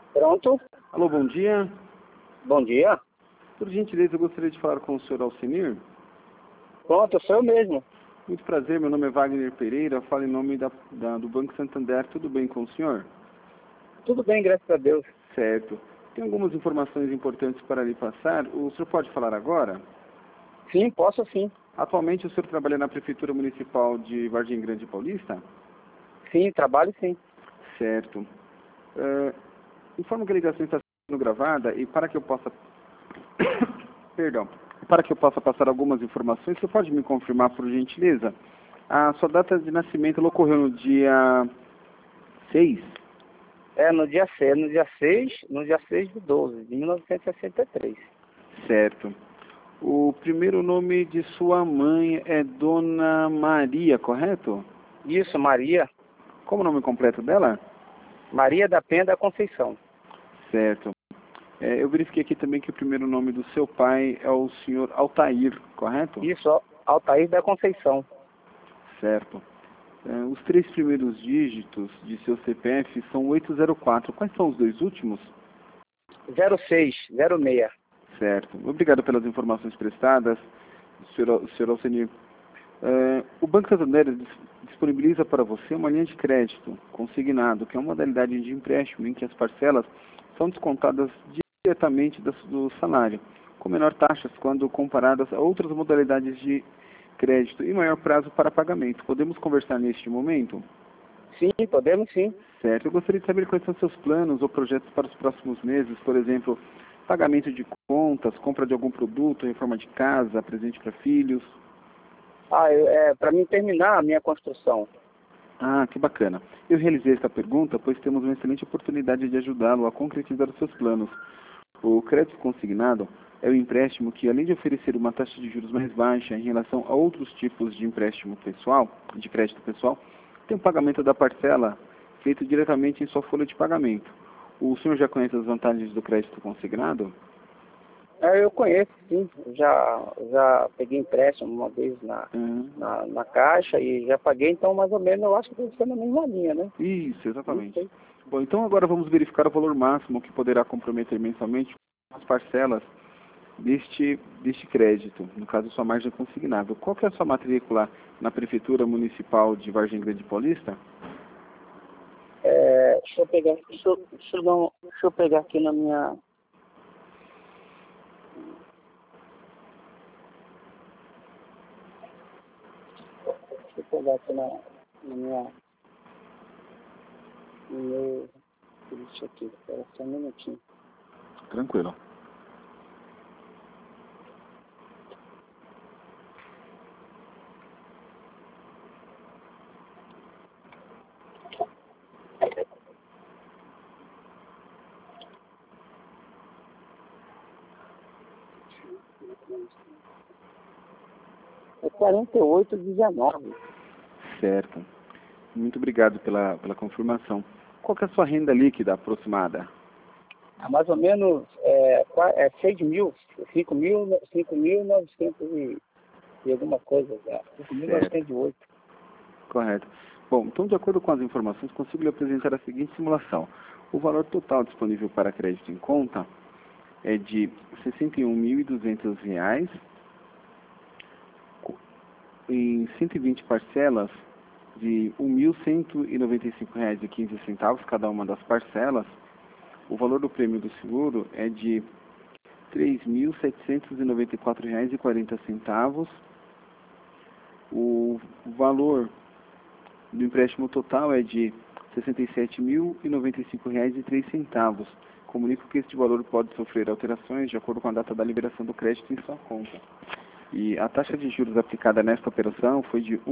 Pronto. Alô, bom dia. Bom dia. Por gentileza, eu gostaria de falar com o senhor Alcenir. Pronto, sou eu mesmo. Muito prazer, meu nome é Wagner Pereira, falo em nome do Banco Santander. Tudo bem com o senhor? Tudo bem, graças a Deus. Certo. Tem algumas informações importantes para lhe passar. O senhor pode falar agora? Sim, posso sim. Atualmente o senhor trabalha na Prefeitura Municipal de Vargem Grande Paulista? Sim, trabalho sim. Certo. Informo que a ligação está sendo gravada e para que eu possa... Perdão. Para que eu possa passar algumas informações, você pode me confirmar, por gentileza? A sua data de nascimento ela ocorreu no dia 6? No dia 6 de 12 de 1963. Certo. O primeiro nome de sua mãe é Dona Maria, correto? Isso, Maria. Como o nome completo dela? Maria da Penha da Conceição. Certo. Eu verifiquei aqui também que o primeiro nome do seu pai é o senhor Altair, correto? Isso, Altair da Conceição. Certo. Os 3 primeiros dígitos de seu CPF são 804. Quais são os 2 últimos? 06. Certo. Obrigado pelas informações prestadas, senhor Alcenir. O Banco Santander disponibiliza para você uma linha de crédito consignado, que é uma modalidade de empréstimo em que as parcelas são descontadas diretamente do salário, com menor taxas quando comparadas a outras modalidades de crédito e maior prazo para pagamento. Podemos conversar neste momento? Sim, podemos sim. Certo. Eu gostaria de saber quais são seus planos ou projetos para os próximos meses, por exemplo, pagamento de contas, compra de algum produto, reforma de casa, presente para filhos. Para mim terminar a minha construção. Ah, que bacana. Eu realizei esta pergunta pois temos uma excelente oportunidade de ajudá-lo a concretizar os seus planos. O crédito consignado é o empréstimo que, além de oferecer uma taxa de juros mais baixa em relação a outros tipos de empréstimo pessoal, de crédito pessoal, tem o pagamento da parcela feito diretamente em sua folha de pagamento. O senhor já conhece as vantagens do crédito consignado? Eu conheço, sim. Já peguei empréstimo uma vez na Caixa e já paguei, então mais ou menos eu acho que deve ser na mesma linha, né? Isso, exatamente. Bom, então agora vamos verificar o valor máximo que poderá comprometer mensalmente as parcelas deste crédito, no caso sua margem consignável. Qual que é a sua matrícula na Prefeitura Municipal de Vargem Grande Paulista? Deixa eu pegar aqui na minha... Deixa eu pegar aqui na minha... No meu... Isso aqui, espera só um minutinho. Tranquilo. É 48,19. Certo. Muito obrigado pela confirmação. Qual que é a sua renda líquida aproximada? Mais ou menos 6 mil, 5.900 e alguma coisa já. 5.908. Correto. Bom, então, de acordo com as informações, consigo lhe apresentar a seguinte simulação. O valor total disponível para crédito em conta é de R$ 61.200 em 120 parcelas de R$ 1.195,15 cada uma das parcelas. O valor do prêmio do seguro é de R$ 3.794,40. O valor do empréstimo total é de R$ 67.095,03. Comunico que este valor pode sofrer alterações de acordo com a data da liberação do crédito em sua conta. E a taxa de juros aplicada nesta operação foi de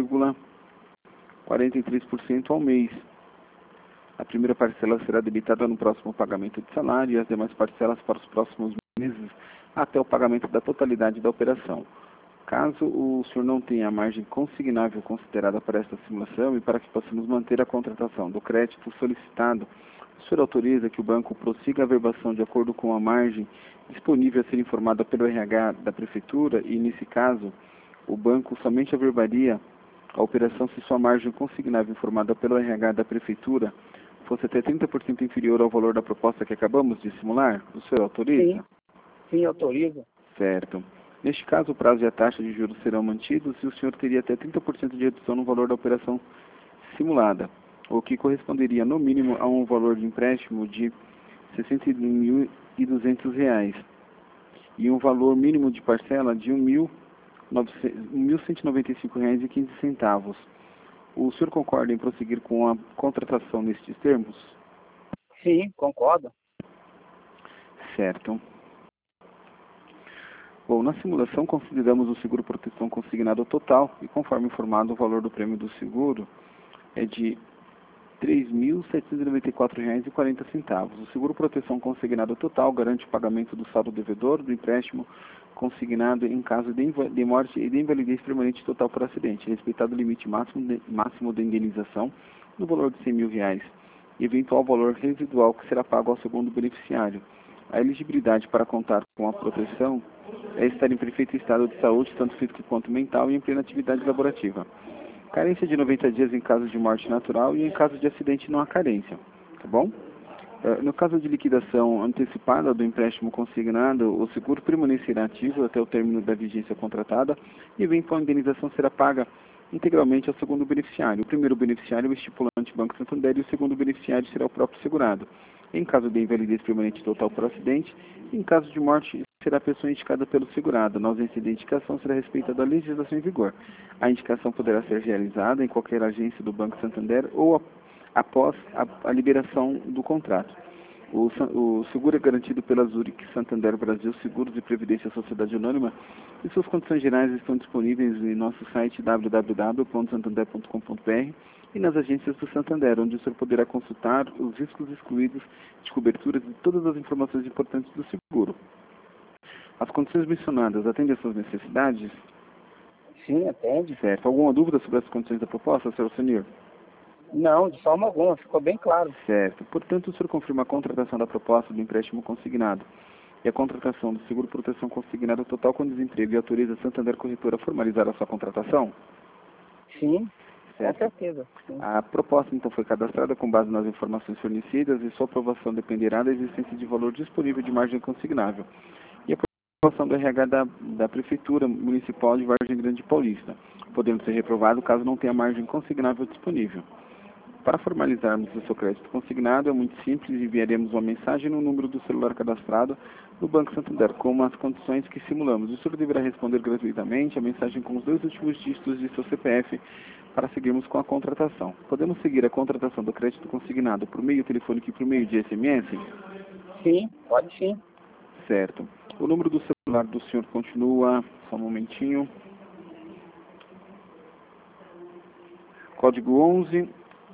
1,43% ao mês. A primeira parcela será debitada no próximo pagamento de salário e as demais parcelas para os próximos meses até o pagamento da totalidade da operação. Caso o senhor não tenha a margem consignável considerada para esta simulação e para que possamos manter a contratação do crédito solicitado, o senhor autoriza que o banco prossiga a averbação de acordo com a margem disponível a ser informada pelo RH da Prefeitura e, nesse caso, o banco somente averbaria a operação se sua margem consignável informada pelo RH da Prefeitura fosse até 30% inferior ao valor da proposta que acabamos de simular, o senhor autoriza? Sim, sim, autoriza. Certo. Neste caso, o prazo e a taxa de juros serão mantidos e o senhor teria até 30% de redução no valor da operação simulada, o que corresponderia, no mínimo, a um valor de empréstimo de R$ 61.200 e um valor mínimo de parcela de R$ 1.195,15. O senhor concorda em prosseguir com a contratação nestes termos? Sim, concordo. Certo. Bom, na simulação consideramos o seguro proteção consignado total e, conforme informado, o valor do prêmio do seguro é de R$ 3.794,40. O seguro proteção consignado total garante o pagamento do saldo devedor do empréstimo consignado em caso de morte e de invalidez permanente total por acidente, respeitado o limite máximo de indenização no valor de R$ 100.000 e eventual valor residual que será pago ao segundo beneficiário. A elegibilidade para contar com a proteção é estar em perfeito estado de saúde, tanto físico quanto mental, e em plena atividade laborativa. Carência de 90 dias em caso de morte natural e em caso de acidente não há carência, tá bom? No caso de liquidação antecipada do empréstimo consignado, o seguro permanecerá ativo até o término da vigência contratada e a eventual indenização será paga integralmente ao segundo beneficiário. O primeiro beneficiário é o estipulante Banco Santander e o segundo beneficiário será o próprio segurado. Em caso de invalidez permanente total por acidente, em caso de morte, será a pessoa indicada pelo segurado. Na ausência de indicação, será respeitada a legislação em vigor. A indicação poderá ser realizada em qualquer agência do Banco Santander ou após a liberação do contrato. O seguro é garantido pela Zurich Santander Brasil Seguros e Previdência Sociedade Anônima e suas condições gerais estão disponíveis em nosso site www.santander.com.br e nas agências do Santander, onde o senhor poderá consultar os riscos excluídos de coberturas e todas as informações importantes do seguro. As condições mencionadas atendem às suas necessidades? Sim, atende. Certo. Alguma dúvida sobre as condições da proposta, senhor Senhor? Não, de forma alguma, ficou bem claro. Certo. Portanto, o senhor confirma a contratação da proposta do empréstimo consignado e a contratação do seguro proteção consignado total com desemprego e autoriza a Santander Corretora a formalizar a sua contratação? Sim, certo. Com certeza. Sim. A proposta, então, foi cadastrada com base nas informações fornecidas e sua aprovação dependerá da existência de valor disponível de margem consignável e a aprovação do RH da Prefeitura Municipal de Vargem Grande Paulista, podendo ser reprovado caso não tenha margem consignável disponível. Para formalizarmos o seu crédito consignado, é muito simples, enviaremos uma mensagem no número do celular cadastrado no Banco Santander, com as condições que simulamos. O senhor deverá responder gratuitamente a mensagem com os 2 últimos dígitos de seu CPF para seguirmos com a contratação. Podemos seguir a contratação do crédito consignado por meio telefônico e por meio de SMS? Sim, pode sim. Certo. O número do celular do senhor continua, só um momentinho. Código 11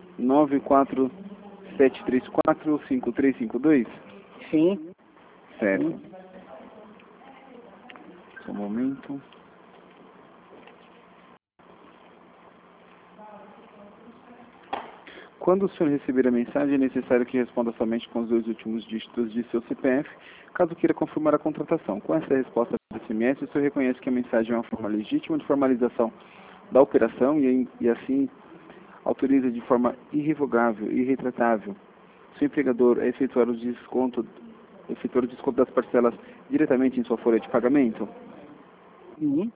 94734-5352? Sim. Certo. Sim. Só um momento. Quando o senhor receber a mensagem, é necessário que responda somente com os 2 últimos dígitos de seu CPF, caso queira confirmar a contratação. Com essa resposta do SMS, o senhor reconhece que a mensagem é uma forma legítima de formalização da operação e assim autoriza de forma irrevogável e irretratável seu empregador a efetuar o desconto das parcelas diretamente em sua folha de pagamento? Sim.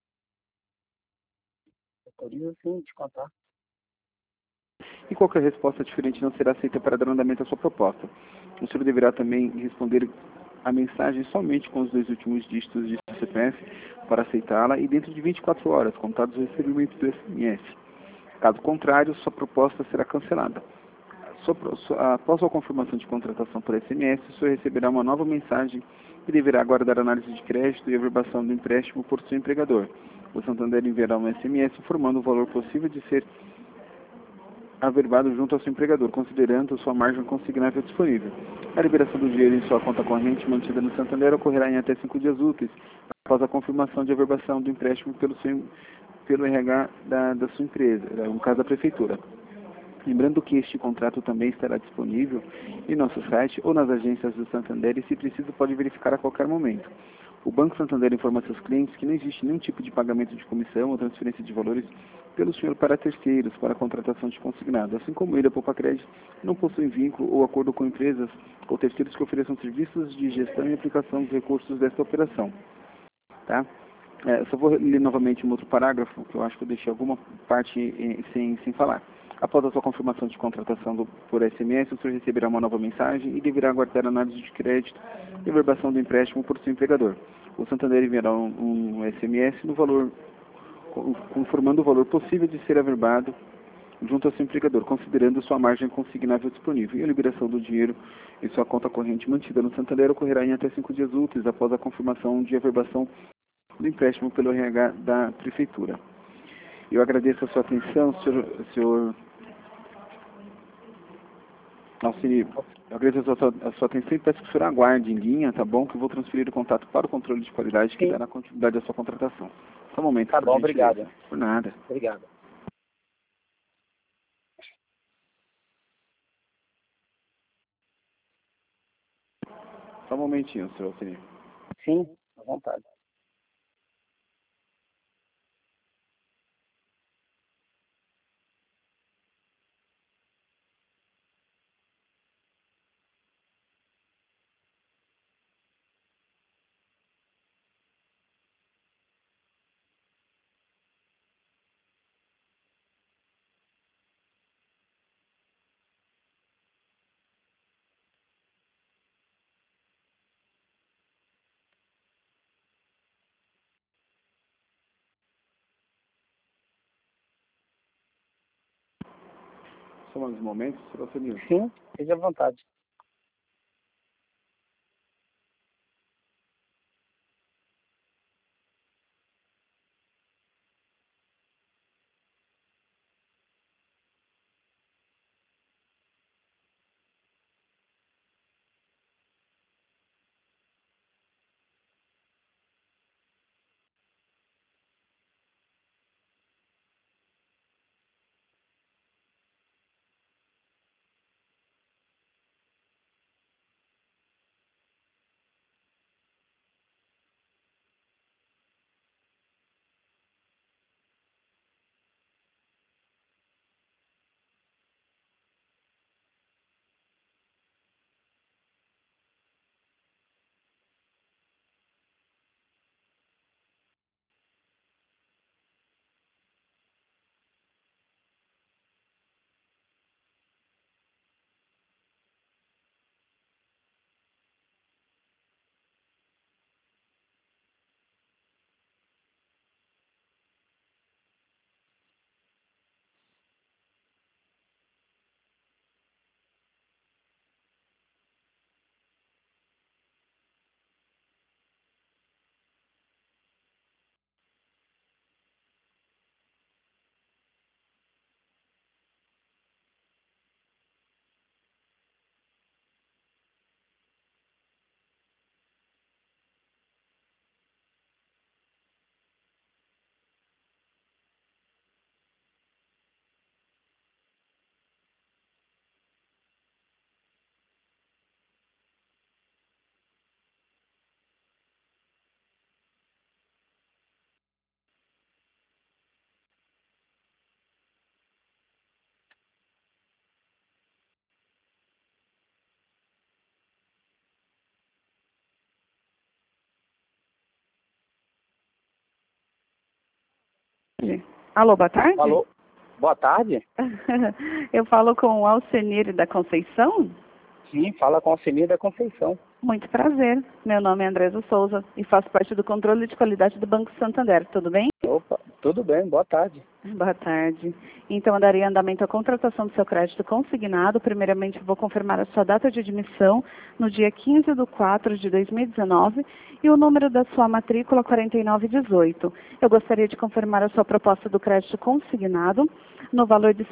Autoriza sim, de contar. E qualquer resposta diferente não será aceita para dar andamento à sua proposta. O senhor deverá também responder a mensagem somente com os 2 últimos dígitos de seu CPF para aceitá-la e dentro de 24 horas, contados o recebimento do SMS. Caso contrário, sua proposta será cancelada. Após a confirmação de contratação por SMS, o senhor receberá uma nova mensagem e deverá aguardar a análise de crédito e averbação do empréstimo por seu empregador. O Santander enviará um SMS informando o valor possível de ser averbado junto ao seu empregador, considerando sua margem consignável disponível. A liberação do dinheiro em sua conta corrente mantida no Santander ocorrerá em até 5 dias úteis, após a confirmação de averbação do empréstimo pelo RH da sua empresa, no caso da Prefeitura. Lembrando que este contrato também estará disponível em nosso site ou nas agências do Santander e, se preciso, pode verificar a qualquer momento. O Banco Santander informa seus clientes que não existe nenhum tipo de pagamento de comissão ou transferência de valores pelo senhor para terceiros para a contratação de consignado, assim como ele, a Poupa Crédito, não possui vínculo ou acordo com empresas ou terceiros que ofereçam serviços de gestão e aplicação dos recursos desta operação. Tá? Só vou ler novamente um outro parágrafo, que eu acho que eu deixei alguma parte sem falar. Após a sua confirmação de contratação por SMS, o senhor receberá uma nova mensagem e deverá aguardar a análise de crédito e verbação do empréstimo por seu empregador. O Santander enviará um SMS no valor, conformando o valor possível de ser averbado junto ao seu empregador, considerando sua margem consignável disponível. E a liberação do dinheiro em sua conta corrente mantida no Santander ocorrerá em até 5 dias úteis após a confirmação de averbação do empréstimo pelo RH da Prefeitura. Eu agradeço a sua atenção, senhor Alcini. Eu agradeço a sua atenção e peço que o senhor aguarde em linha, tá bom? Que eu vou transferir o contato para o controle de qualidade que dará continuidade à sua contratação. Só um momento. Tá bom, obrigado. Por nada. Obrigado. Só um momentinho, senhor Alcini. Sim, à vontade. Só mais um momento, senhor Alcini. Sim, esteja à vontade. Alô, boa tarde? Alô, boa tarde. Eu falo com o Alcenir da Conceição? Sim, fala com a Alcenir da Conceição. Muito prazer. Meu nome é Andresa Souza e faço parte do controle de qualidade do Banco Santander. Tudo bem? Opa, tudo bem, boa tarde. Boa tarde. Então, eu daria andamento à contratação do seu crédito consignado. Primeiramente, vou confirmar a sua data de admissão no dia 15/4/2019 e o número da sua matrícula 4918. Eu gostaria de confirmar a sua proposta do crédito consignado no valor de R$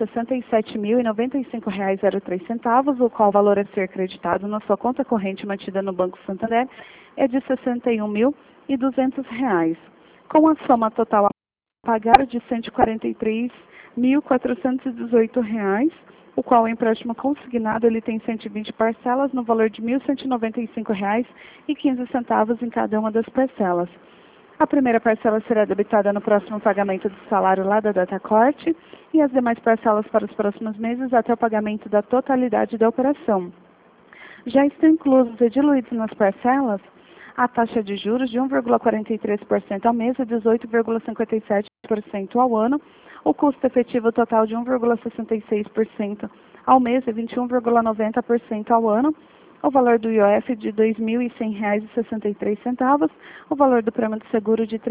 67.095,03, o qual valor a ser creditado na sua conta corrente mantida no Banco Santander é de R$ 61.200. Com a soma total pagar de R$ 143.418, o qual o empréstimo consignado ele tem 120 parcelas no valor de R$ 1.195,15 em cada uma das parcelas. A primeira parcela será debitada no próximo pagamento do salário lá da data corte e as demais parcelas para os próximos meses até o pagamento da totalidade da operação. Já estão inclusos e diluídos nas parcelas a taxa de juros de 1,43% ao mês e 18,57% ao ano, o custo efetivo total de 1,66% ao mês e 21,90% ao ano, o valor do IOF de R$ 2.100,63, o valor do prêmio de seguro de R$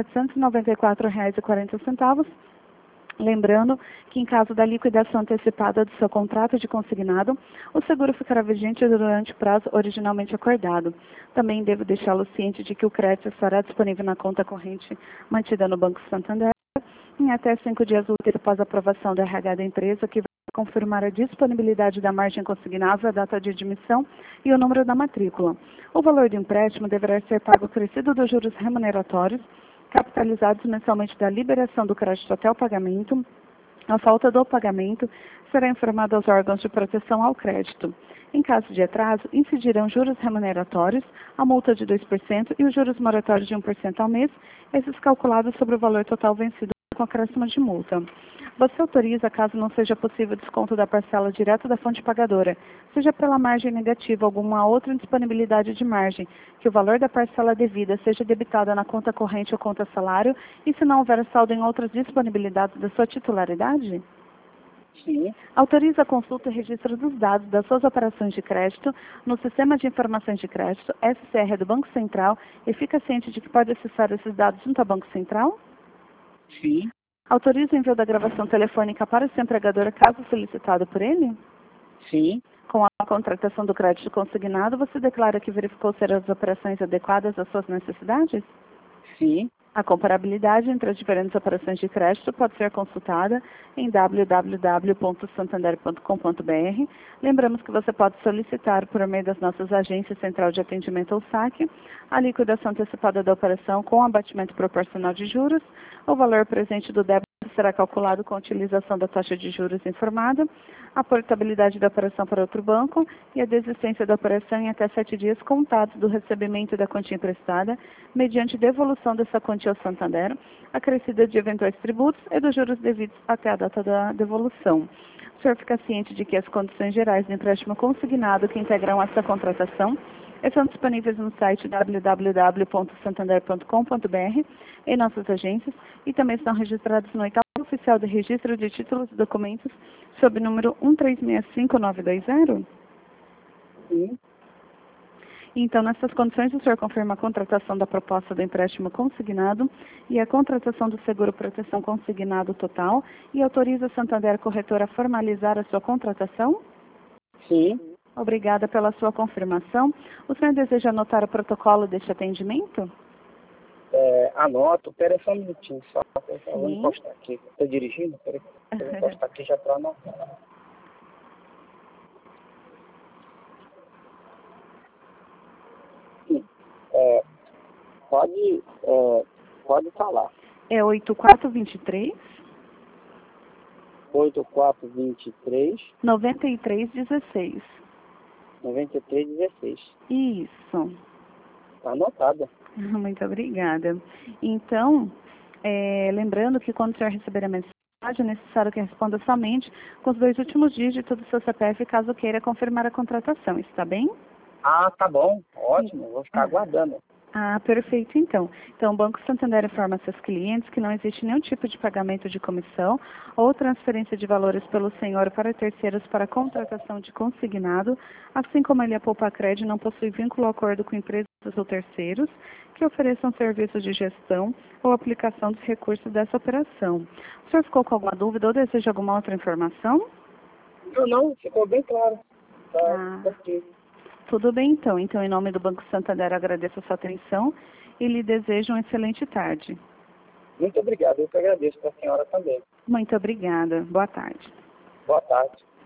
3.794,40. Lembrando que, em caso da liquidação antecipada do seu contrato de consignado, o seguro ficará vigente durante o prazo originalmente acordado. Também devo deixá-lo ciente de que o crédito estará disponível na conta corrente mantida no Banco Santander em até 5 dias úteis após a aprovação do RH da empresa, que vai confirmar a disponibilidade da margem consignável, a data de admissão e o número da matrícula. O valor do empréstimo deverá ser pago acrescido dos juros remuneratórios, capitalizados mensalmente da liberação do crédito até o pagamento. A falta do pagamento será informada aos órgãos de proteção ao crédito. Em caso de atraso, incidirão juros remuneratórios, a multa de 2% e os juros moratórios de 1% ao mês, esses calculados sobre o valor total vencido com acréscimo de multa. Você autoriza, caso não seja possível desconto da parcela direto da fonte pagadora, seja pela margem negativa ou alguma outra indisponibilidade de margem, que o valor da parcela devida seja debitada na conta corrente ou conta salário, e se não houver saldo em outras disponibilidades da sua titularidade? Sim. Autoriza a consulta e registro dos dados das suas operações de crédito no Sistema de Informações de Crédito, SCR do Banco Central, e fica ciente de que pode acessar esses dados junto ao Banco Central? Sim. Autoriza o envio da gravação telefônica para o seu empregador caso solicitado por ele? Sim. Com a contratação do crédito consignado, você declara que verificou ser as operações adequadas às suas necessidades? Sim. A comparabilidade entre as diferentes operações de crédito pode ser consultada em www.santander.com.br. Lembramos que você pode solicitar, por meio das nossas agências Central de Atendimento ou SAC, a liquidação antecipada da operação com abatimento proporcional de juros. O valor presente do débito será calculado com a utilização da taxa de juros informada, a portabilidade da operação para outro banco e a desistência da operação em até 7 dias contados do recebimento da quantia emprestada, mediante devolução dessa quantia ao Santander, acrescida de eventuais tributos e dos juros devidos até a data da devolução. O senhor fica ciente de que as condições gerais do empréstimo consignado que integram essa contratação estão disponíveis no site www.santander.com.br, em nossas agências, e também estão registrados no oitavo oficial de registro de títulos e documentos sob número 1365920? Sim. Então, nessas condições, o senhor confirma a contratação da proposta do empréstimo consignado e a contratação do seguro proteção consignado total e autoriza a Santander Corretora a formalizar a sua contratação? Sim. Obrigada pela sua confirmação. O senhor deseja anotar o protocolo deste atendimento? Anoto. Peraí só um minutinho só. Eu vou Sim. encostar aqui. Estou dirigindo? Peraí. Eu vou encostar aqui já para anotar. Sim. Pode falar. É 8423 8423 9316. 9316. Isso. Está anotada. Muito obrigada. Então, lembrando que quando o senhor receber a mensagem, é necessário que responda somente com os 2 últimos dígitos do seu CPF, caso queira confirmar a contratação. Está bem? Ah, tá bom. Ótimo. Vou ficar aguardando. Ah, perfeito, então. Então, o Banco Santander informa seus clientes que não existe nenhum tipo de pagamento de comissão ou transferência de valores pelo senhor para terceiros para contratação de consignado, assim como ele, a Poupacred, não possui vínculo ou acordo com empresas ou terceiros que ofereçam serviços de gestão ou aplicação dos recursos dessa operação. O senhor ficou com alguma dúvida ou deseja alguma outra informação? Não, ficou bem claro. Ah. Ok. Tudo bem, então. Então, em nome do Banco Santander, agradeço a sua atenção e lhe desejo uma excelente tarde. Muito obrigado. Eu que agradeço para a senhora também. Muito obrigada. Boa tarde. Boa tarde.